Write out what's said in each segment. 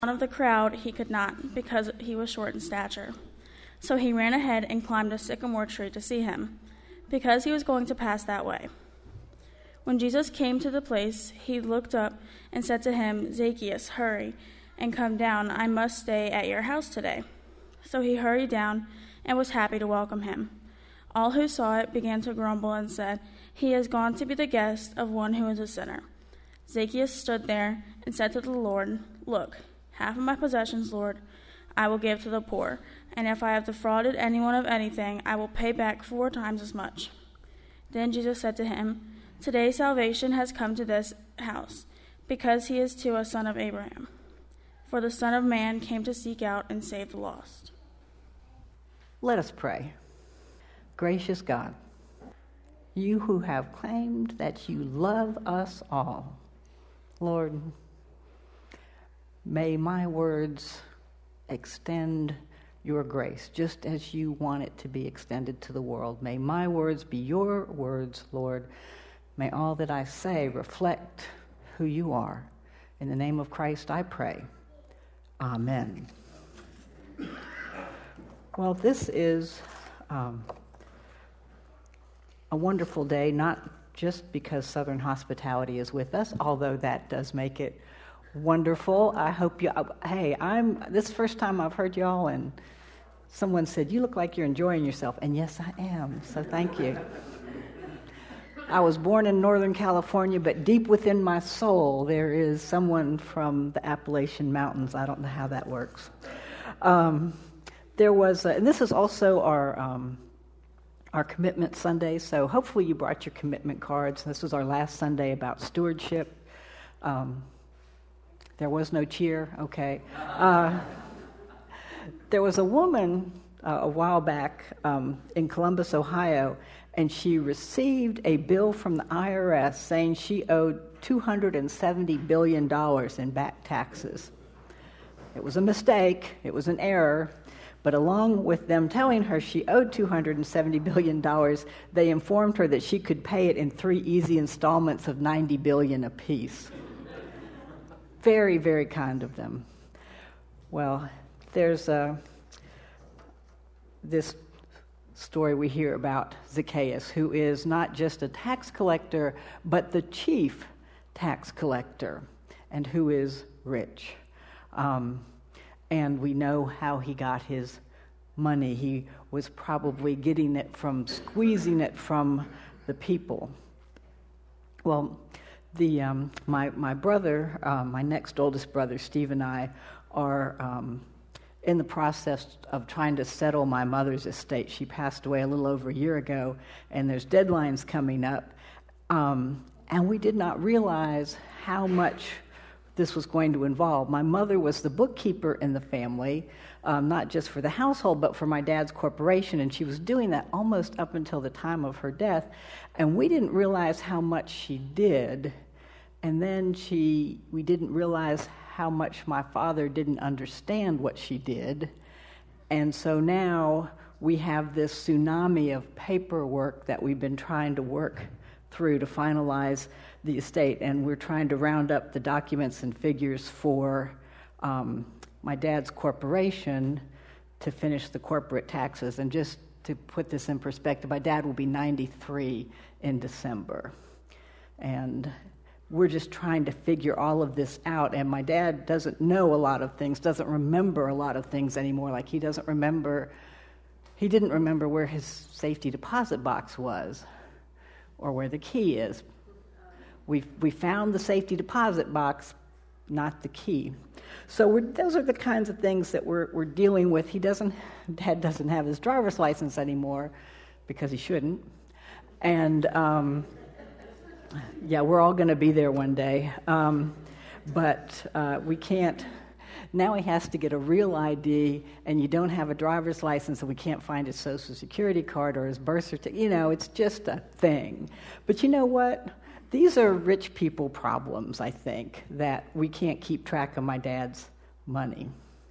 Of the crowd he could not, because he was short in stature. So he ran ahead and climbed a sycamore tree to see him, because he was going to pass that way. When Jesus came to the place, he looked up and said to him, "Zacchaeus, hurry and come down. I must stay at your house today." So he hurried down and was happy to welcome him. All who saw it began to grumble and said, "He has gone to be the guest of one who is a sinner." Zacchaeus stood there and said to the Lord, "Look, half of my possessions, Lord, I will give to the poor, and if I have defrauded anyone of anything, I will pay back 4 times as much." Then Jesus said to him, "Today salvation has come to this house, because he is too a son of Abraham. For the Son of Man came to seek out and save the lost." Let us pray. Gracious God, you who have claimed that you love us all, Lord, may my words extend your grace just as you want it to be extended to the world. May my words be your words, Lord. May all that I say reflect who you are. In the name of Christ I pray. Amen. Well, this is a wonderful day, not just because Southern Hospitality is with us, although that does make it wonderful. I hope you, this is the first time I've heard y'all, and someone said, "You look like you're enjoying yourself." And yes, I am, so thank you. I was born in Northern California, but deep within my soul, there is someone from the Appalachian Mountains. I don't know how that works. And this is also our commitment Sunday, so hopefully you brought your commitment cards. This was our last Sunday about stewardship. There was no cheer, okay. There was a woman a while back in Columbus, Ohio, and she received a bill from the IRS saying she owed $270 billion in back taxes. It was a mistake, it was an error, but along with them telling her she owed $270 billion, they informed her that she could pay it in 3 easy installments of $90 billion apiece. Very, very kind of them. Well, there's this story we hear about Zacchaeus, who is not just a tax collector, but the chief tax collector, and who is rich. And we know how he got his money. He was probably getting it from squeezing it from the people. Well, my brother, my next oldest brother, Steve, and I are in the process of trying to settle my mother's estate. She passed away a little over a year ago, and there's deadlines coming up. And we did not realize how much this was going to involve. My mother was the bookkeeper in the family, not just for the household, but for my dad's corporation, and she was doing that almost up until the time of her death, and we didn't realize how much she did, and then we didn't realize how much my father didn't understand what she did, and so now we have this tsunami of paperwork that we've been trying to work through to finalize the estate, and we're trying to round up the documents and figures for my dad's corporation to finish the corporate taxes. And just to put this in perspective, my dad will be 93 in December, and we're just trying to figure all of this out. And my dad doesn't know a lot of things, doesn't remember a lot of things anymore. Like he didn't remember where his safety deposit box was or where the key is. We found the safety deposit box, not the key. So those are the kinds of things that we're dealing with. Dad doesn't have his driver's license anymore because he shouldn't. And we're all going to be there one day. But we can't. Now he has to get a real ID, and you don't have a driver's license, and we can't find his Social Security card or his birth certificate. It's just a thing. But you know what? These are rich people problems, I think, that we can't keep track of my dad's money.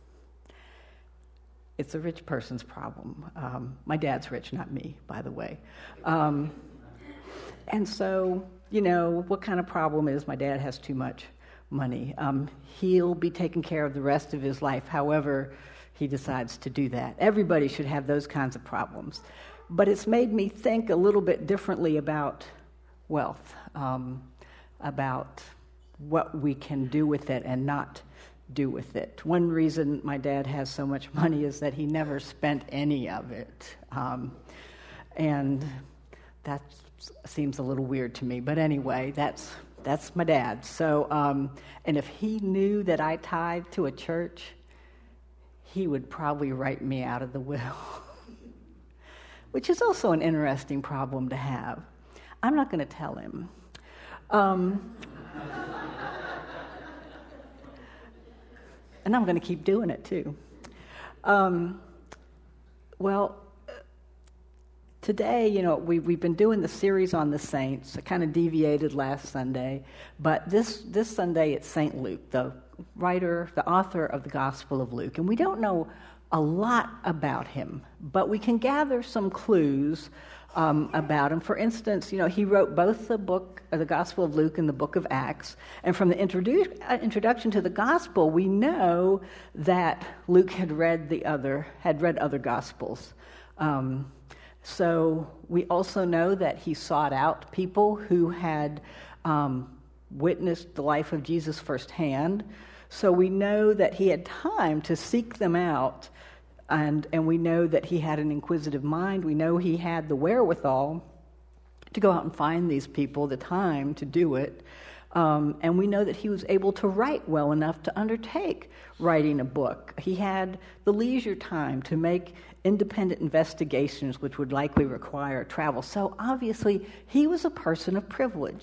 It's a rich person's problem. My dad's rich, not me, by the way. And so, what kind of problem is my dad has too much money. He'll be taking care of the rest of his life, however he decides to do that. Everybody should have those kinds of problems. But it's made me think a little bit differently about wealth, about what we can do with it and not do with it. One reason my dad has so much money is that he never spent any of it. And that seems a little weird to me. But anyway, that's my dad. So, and if he knew that I tithed to a church, he would probably write me out of the will, which is also an interesting problem to have. I'm not going to tell him. And I'm going to keep doing it too. Today, we've been doing the series on the saints. I kind of deviated last Sunday, but this Sunday it's St. Luke, the author of the Gospel of Luke. And we don't know a lot about him, but we can gather some clues about him. For instance, he wrote both the Gospel of Luke and the book of Acts. And from the introduction to the Gospel, we know that Luke had read other Gospels. So we also know that he sought out people who had witnessed the life of Jesus firsthand. So we know that he had time to seek them out, and we know that he had an inquisitive mind. We know he had the wherewithal to go out and find these people, the time to do it. And we know that he was able to write well enough to undertake writing a book. He had the leisure time to make independent investigations, which would likely require travel. So obviously, he was a person of privilege.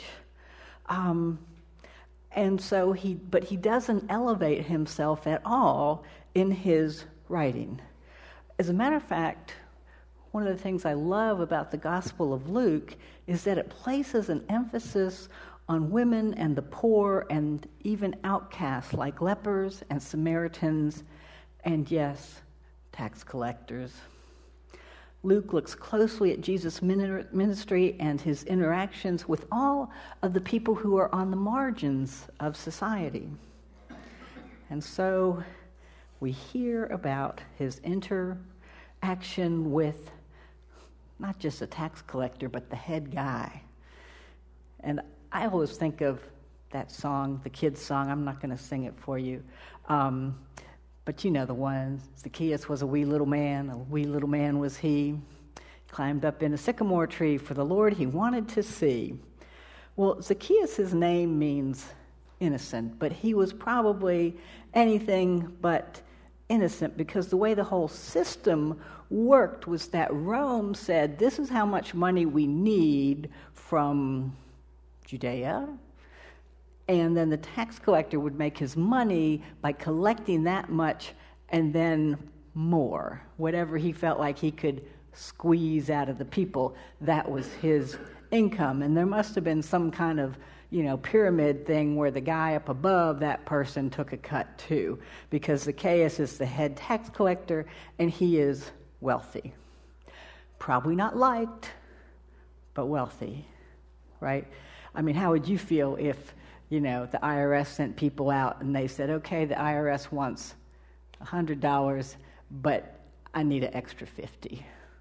But he doesn't elevate himself at all in his writing. As a matter of fact, one of the things I love about the Gospel of Luke is that it places an emphasis on women and the poor and even outcasts like lepers and Samaritans and, yes, tax collectors. Luke looks closely at Jesus' ministry and his interactions with all of the people who are on the margins of society. And so we hear about his interaction with not just a tax collector, but the head guy. And I always think of that song, the kids' song. I'm not going to sing it for you. But you know the one. Zacchaeus was a wee little man was he. Climbed up in a sycamore tree for the Lord he wanted to see. Well, Zacchaeus' name means innocent, but he was probably anything but innocent, because the way the whole system worked was that Rome said, this is how much money we need from Judea, and then the tax collector would make his money by collecting that much and then more. Whatever he felt like he could squeeze out of the people, that was his income. And there must have been some kind of, pyramid thing where the guy up above that person took a cut too, because Zacchaeus is the head tax collector and he is wealthy. Probably not liked, but wealthy, right? I mean, how would you feel if, the IRS sent people out and they said, okay, the IRS wants $100, but I need an extra $50.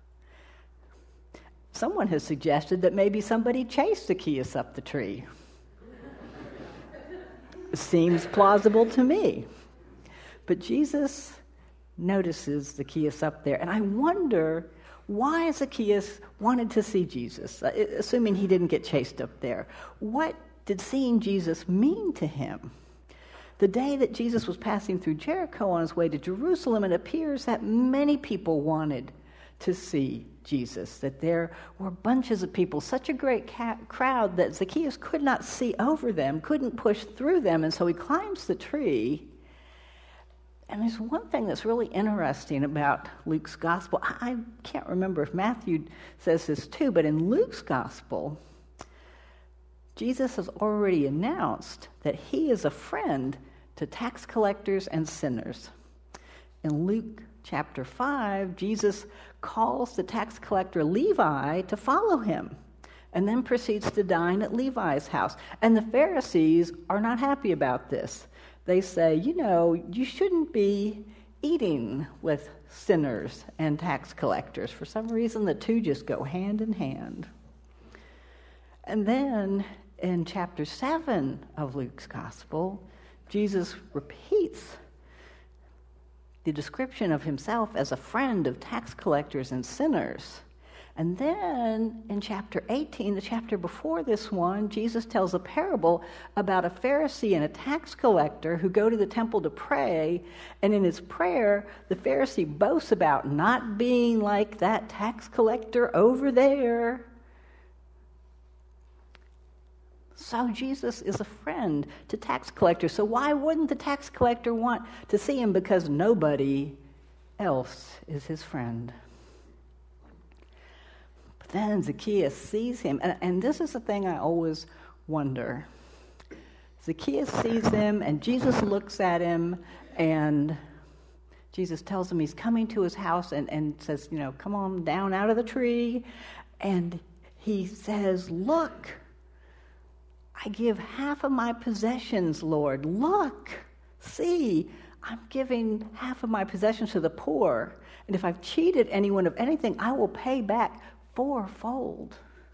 Someone has suggested that maybe somebody chased Zacchaeus up the tree. Seems plausible to me. But Jesus notices Zacchaeus up there, and I wonder why Zacchaeus wanted to see Jesus, assuming he didn't get chased up there. What did seeing Jesus mean to him? The day that Jesus was passing through Jericho on his way to Jerusalem, it appears that many people wanted to see Jesus, that there were bunches of people, such a great crowd that Zacchaeus could not see over them, couldn't push through them, and so he climbs the tree. And there's one thing that's really interesting about Luke's gospel. I can't remember if Matthew says this too, but in Luke's gospel, Jesus has already announced that he is a friend to tax collectors and sinners. In Luke chapter 5, Jesus calls the tax collector Levi to follow him. and then proceeds to dine at Levi's house. And the Pharisees are not happy about this. They say, you shouldn't be eating with sinners and tax collectors. For some reason, the two just go hand in hand. And then in chapter 7 of Luke's Gospel, Jesus repeats the description of himself as a friend of tax collectors and sinners. And then in chapter 18, the chapter before this one, Jesus tells a parable about a Pharisee and a tax collector who go to the temple to pray. And in his prayer, the Pharisee boasts about not being like that tax collector over there. So Jesus is a friend to tax collectors. So why wouldn't the tax collector want to see him? Because nobody else is his friend. But then Zacchaeus sees him. And this is the thing I always wonder. Zacchaeus sees him, and Jesus looks at him, and Jesus tells him he's coming to his house and says, come on down out of the tree. And he says, look, I give half of my possessions, Lord. Look, see, I'm giving half of my possessions to the poor. And if I've cheated anyone of anything, I will pay back fourfold.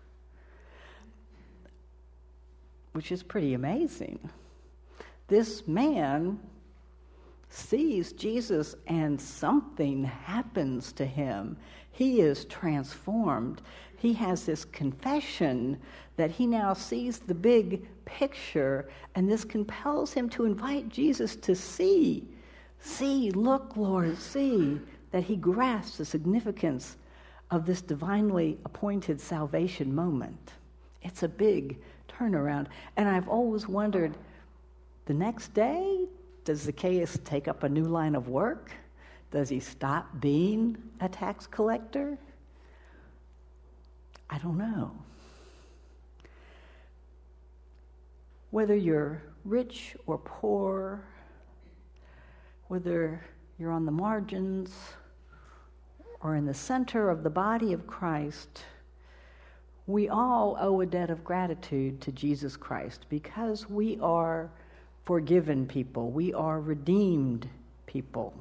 Which is pretty amazing. This man sees Jesus and something happens to him. He is transformed. He has this confession that he now sees the big picture, and this compels him to invite Jesus to see, look, Lord, see, that he grasps the significance of this divinely appointed salvation moment. It's a big turnaround. And I've always wondered, the next day, does Zacchaeus take up a new line of work? Does he stop being a tax collector? I don't know. Whether you're rich or poor, whether you're on the margins or in the center of the body of Christ, we all owe a debt of gratitude to Jesus Christ because we are forgiven people. We are redeemed people.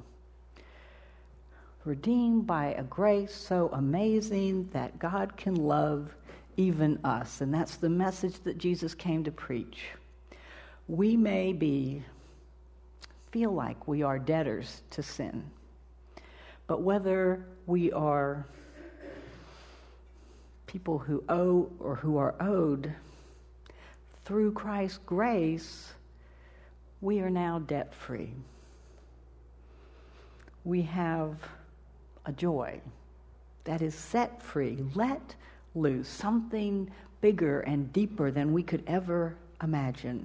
Redeemed by a grace so amazing that God can love even us. And that's the message that Jesus came to preach. We may feel like we are debtors to sin. But whether we are people who owe or who are owed, through Christ's grace, we are now debt-free. We have a joy that is set free, let loose, something bigger and deeper than we could ever imagine.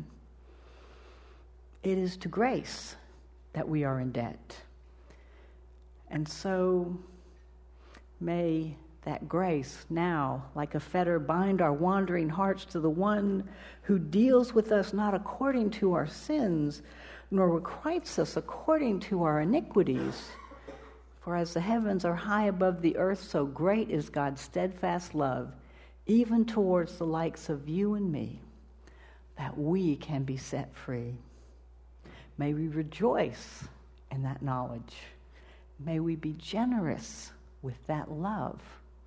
It is to grace that we are in debt. And so may that grace now, like a fetter, bind our wandering hearts to the one who deals with us not according to our sins, nor requites us according to our iniquities. For as the heavens are high above the earth, so great is God's steadfast love, even towards the likes of you and me, that we can be set free. May we rejoice in that knowledge. May we be generous with that love.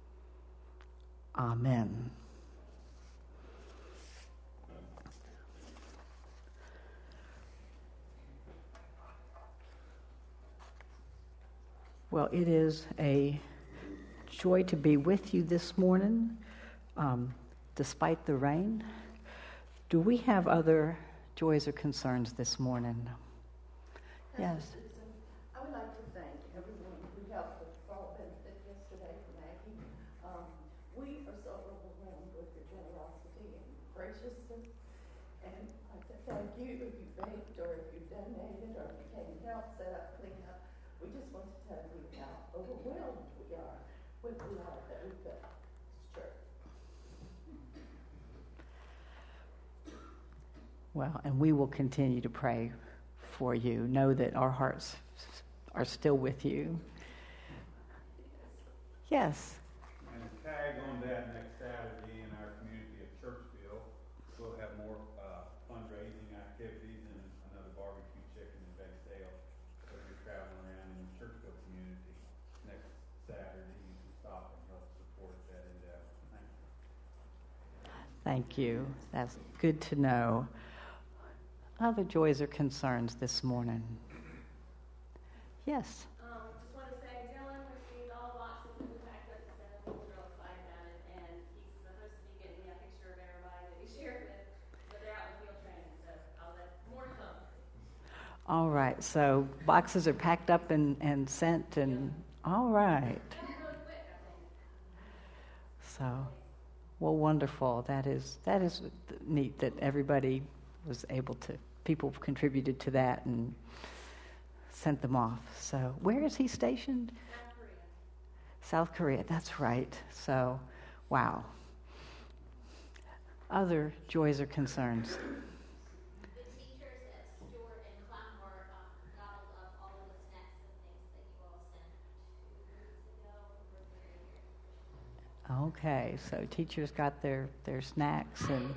Amen. Well, it is a joy to be with you this morning, despite the rain. Do we have other joys or concerns this morning? Yes. I would like to thank everyone who helped with the fall benefit yesterday for Maggie. We are so overwhelmed with your generosity and graciousness. And I'd like to thank you if you baked or if you donated or if you came and helped set up, clean up. We just want to tell you how overwhelmed we are with the love that we felt. It's true. Well, and we will continue to pray for you. Know that our hearts are still with you. Yes. And a tag on that next Saturday in our community Thank you. That's good to know. Other joys or concerns this morning? Yes. Just want to say, Dylan received all the boxes that we packed up and sent him. He's real excited about it, and he's supposed to be getting me a picture of everybody that he shared with. But they're out in field training, so I'll let more to come. All right. So boxes are packed up and sent, and all right. Really quick, I think. So, well, wonderful. That is neat that everybody was able to. People contributed to that and sent them off. So, where is he stationed? South Korea. South Korea, that's right. So, wow. Other joys or concerns? The teachers at Stewart and Clownmore gobbled up all of the snacks and things that you all sent 2 weeks ago. We're very Okay, so teachers got their snacks and.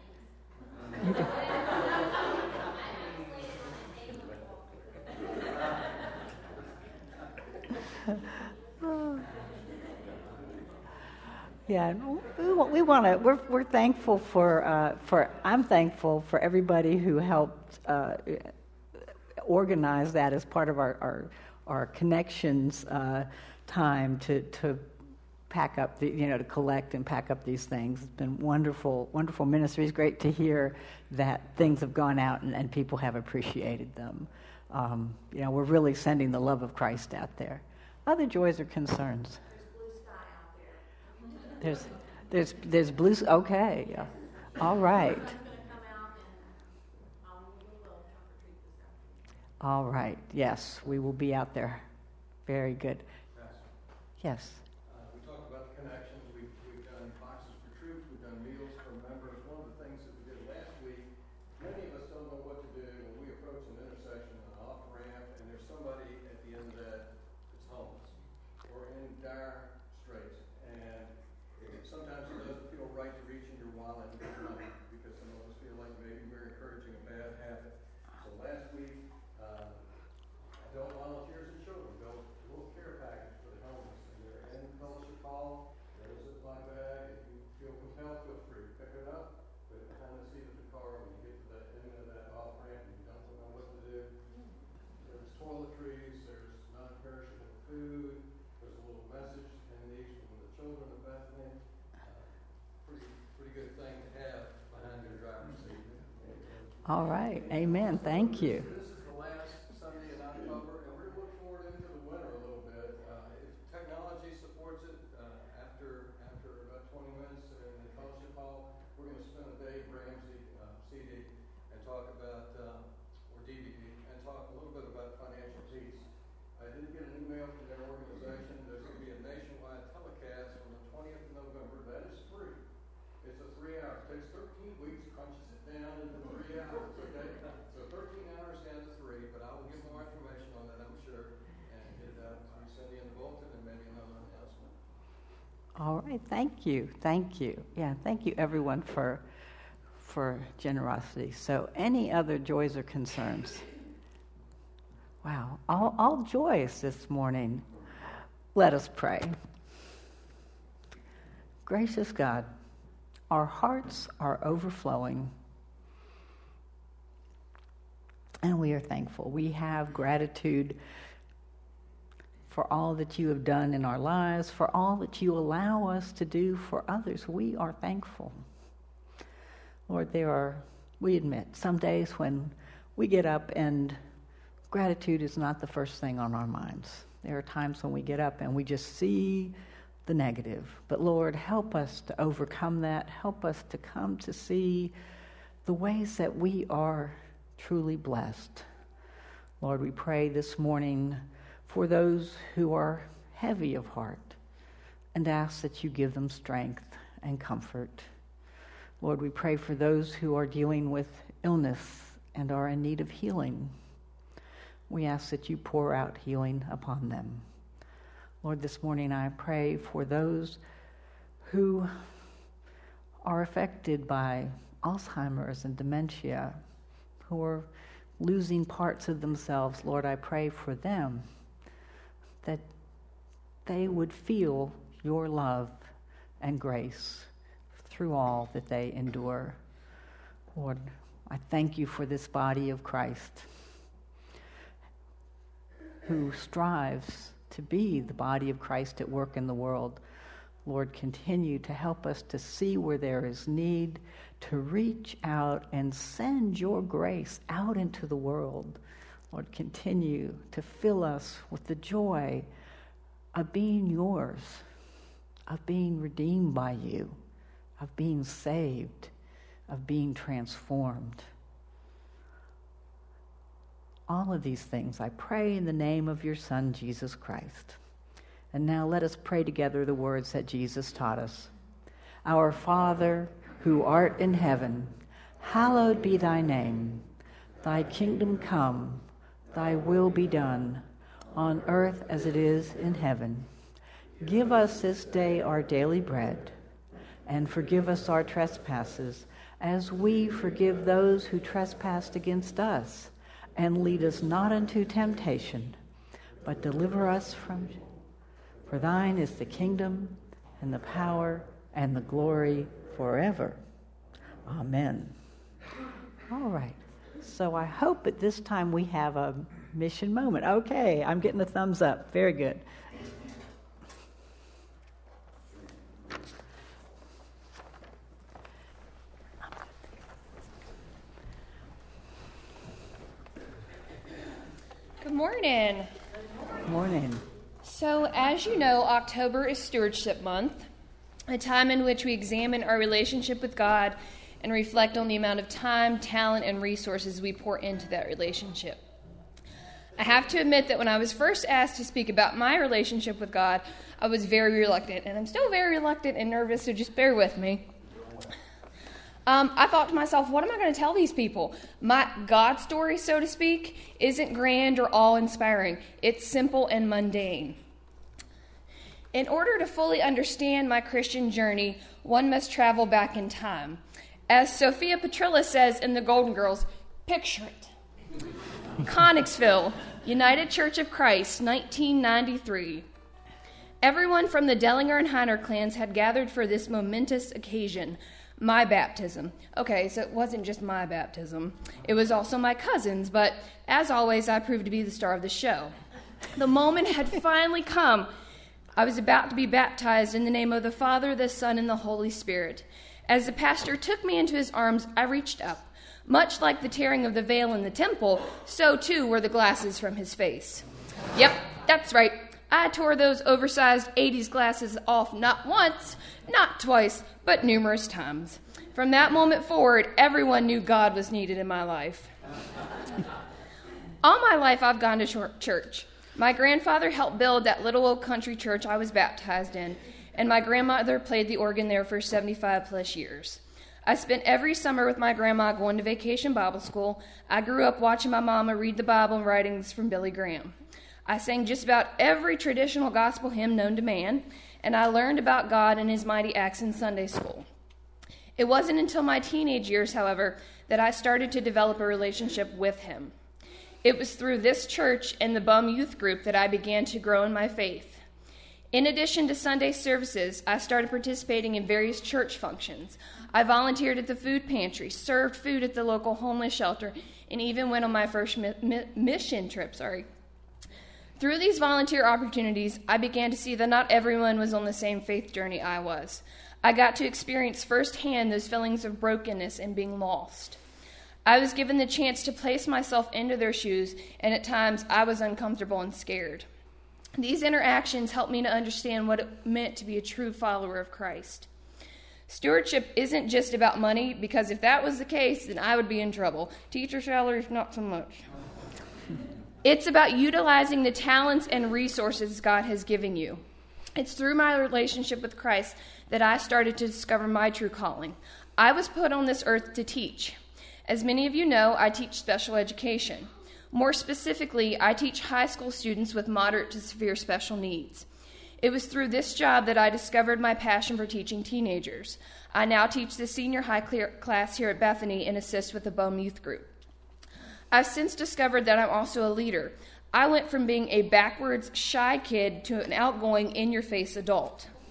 Yeah, we want to. We're thankful for. I'm thankful for everybody who helped organize that as part of our connections time to pack up to collect and pack up these things. It's been wonderful ministry. It's great to hear that things have gone out and people have appreciated them. We're really sending the love of Christ out there. Other joys or concerns? There's blue. Okay, yeah. All right. All right. Yes, we will be out there. Very good. Yes. We talked about the connections. We've done boxes for troops. We've done meals for members. One of the things that we did last week, many of us don't know what to do when we approach an intersection, an off ramp, and there's somebody at the end of that that's homeless or in dire straits. And sometimes it doesn't feel right to reach in your wallet and get money because some of us feel like maybe we're encouraging a bad habit. So last week, adult volunteers and children built a little care package for the homeless. And they're in fellowship hall. There's a Ziploc bag. If you feel compelled, feel free to pick it up, put it behind the seat of the car when you get to the end of that off ramp and you don't know what to do. There's toiletries. There's non-perishable food. There's a little message in these from the children of Bethlehem. Pretty good thing to have behind your driver's seat. All right. Amen. Thank you. This is the last Sunday in October, and we're looking forward into the winter a little bit. If technology supports it, after about 20 minutes in the fellowship hall, we're going to spend a day at Ramsey CD and talk about, or DVD, and talk a little bit about financial peace. I did get an email from their organization. There's going to be a nationwide telecast on the 20th of November. That is free. It's a 3 hours. It takes 13 weeks, crunches it down into 3 hours, okay? So 13 hours down to 3, but I will get more information on that, I'm sure, and get it out to Cindy in the bulletin and maybe another announcement. All right. Thank you. Yeah, thank you everyone for generosity. So any other joys or concerns? Wow, all joys this morning. Let us pray. Gracious God, our hearts are overflowing, and we are thankful. We have gratitude for all that you have done in our lives, for all that you allow us to do for others. We are thankful. Lord, we admit, some days when we get up and gratitude is not the first thing on our minds. There are times when we get up and we just see the negative. But Lord, help us to overcome that. Help us to come to see the ways that we are truly blessed. Lord, we pray this morning for those who are heavy of heart and ask that you give them strength and comfort. Lord, we pray for those who are dealing with illness and are in need of healing. We ask that you pour out healing upon them. Lord, this morning I pray for those who are affected by Alzheimer's and dementia, who are losing parts of themselves. Lord, I pray for them that they would feel your love and grace through all that they endure. Lord, I thank you for this body of Christ who strives to be the body of Christ at work in the world. Lord, continue to help us to see where there is need, to reach out and send your grace out into the world. Lord, continue to fill us with the joy of being yours, of being redeemed by you, of being saved, of being transformed. All of these things I pray in the name of your Son, Jesus Christ. And now let us pray together the words that Jesus taught us. Our Father, who art in heaven, hallowed be thy name. Thy kingdom come, thy will be done, on earth as it is in heaven. Give us this day our daily bread, and forgive us our trespasses, as we forgive those who trespass against us. And lead us not into temptation, but deliver us from evil. For thine is the kingdom, and the power, and the glory forever. Amen. All right. So I hope at this time we have a mission moment. Okay, I'm getting a thumbs up. Very good. Good morning. Good morning. So, as you know, October is Stewardship Month, a time in which we examine our relationship with God and reflect on the amount of time, talent, and resources we pour into that relationship. I have to admit that when I was first asked to speak about my relationship with God, I was very reluctant, and I'm still very reluctant and nervous, so just bear with me. I thought to myself, what am I going to tell these people? My God story, so to speak, isn't grand or awe-inspiring. It's simple and mundane. In order to fully understand my Christian journey, one must travel back in time. As Sophia Petrillo says in The Golden Girls, picture it. Conicksville, United Church of Christ, 1993. Everyone from the Dellinger and Heiner clans had gathered for this momentous occasion. My baptism. Okay, so it wasn't just my baptism. It was also my cousin's, but as always, I proved to be the star of the show. The moment had finally come. I was about to be baptized in the name of the Father, the Son, and the Holy Spirit. As the pastor took me into his arms, I reached up. Much like the tearing of the veil in the temple, so too were the glasses from his face. Yep, that's right. I tore those oversized 80s glasses off not once, not twice, but numerous times. From that moment forward, everyone knew God was needed in my life. All my life, I've gone to church. My grandfather helped build that little old country church I was baptized in, and my grandmother played the organ there for 75 plus years. I spent every summer with my grandma going to vacation Bible school. I grew up watching my mama read the Bible and writings from Billy Graham. I sang just about every traditional gospel hymn known to man, and I learned about God and his mighty acts in Sunday school. It wasn't until my teenage years, however, that I started to develop a relationship with him. It was through this church and the Bum Youth Group that I began to grow in my faith. In addition to Sunday services, I started participating in various church functions. I volunteered at the food pantry, served food at the local homeless shelter, and even went on my first mission trip. Through these volunteer opportunities, I began to see that not everyone was on the same faith journey I was. I got to experience firsthand those feelings of brokenness and being lost. I was given the chance to place myself into their shoes, and at times I was uncomfortable and scared. These interactions helped me to understand what it meant to be a true follower of Christ. Stewardship isn't just about money, because if that was the case, then I would be in trouble. Teacher salaries, not so much. It's about utilizing the talents and resources God has given you. It's through my relationship with Christ that I started to discover my true calling. I was put on this earth to teach. As many of you know, I teach special education. More specifically, I teach high school students with moderate to severe special needs. It was through this job that I discovered my passion for teaching teenagers. I now teach the senior high class here at Bethany and assist with the Bum Youth Group. I've since discovered that I'm also a leader. I went from being a backwards, shy kid to an outgoing, in-your-face adult.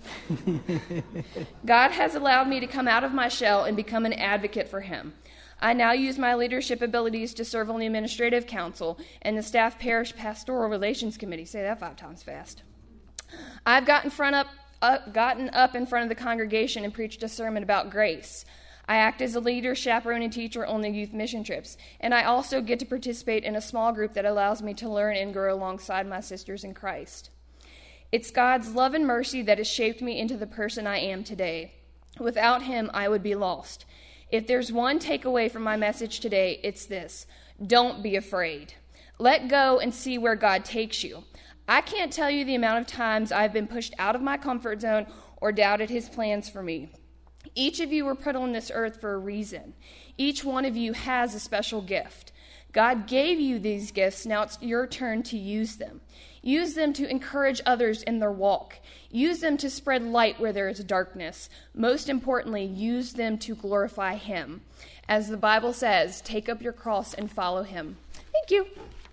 God has allowed me to come out of my shell and become an advocate for him. I now use my leadership abilities to serve on the administrative council and the staff parish pastoral relations committee. Say that 5 times fast. I've gotten up in front of the congregation and preached a sermon about grace. I act as a leader, chaperone, and teacher on the youth mission trips, and I also get to participate in a small group that allows me to learn and grow alongside my sisters in Christ. It's God's love and mercy that has shaped me into the person I am today. Without him, I would be lost. If there's one takeaway from my message today, it's this: don't be afraid. Let go and see where God takes you. I can't tell you the amount of times I've been pushed out of my comfort zone or doubted his plans for me. Each of you were put on this earth for a reason. Each one of you has a special gift. God gave you these gifts. Now it's your turn to use them. Use them to encourage others in their walk. Use them to spread light where there is darkness. Most importantly, use them to glorify him. As the Bible says, take up your cross and follow him. Thank you.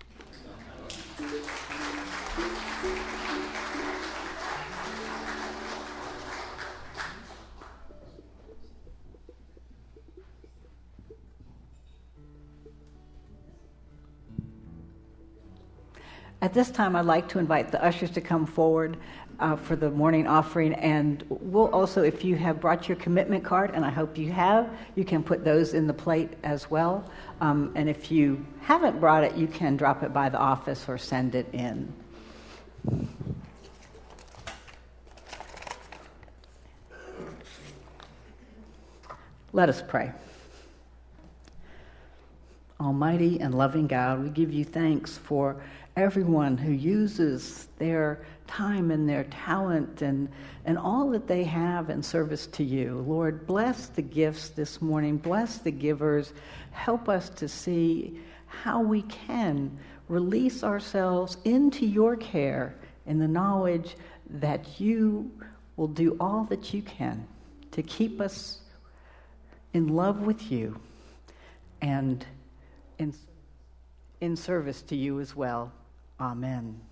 At this time, I'd like to invite the ushers to come forward for the morning offering. And we'll also, if you have brought your commitment card, and I hope you have, you can put those in the plate as well. And if you haven't brought it, you can drop it by the office or send it in. Let us pray. Almighty and loving God, we give you thanks for everyone who uses their time and their talent and all that they have in service to you. Lord, bless the gifts this morning. Bless the givers. Help us to see how we can release ourselves into your care in the knowledge that you will do all that you can to keep us in love with you and in service to you as well. Amen.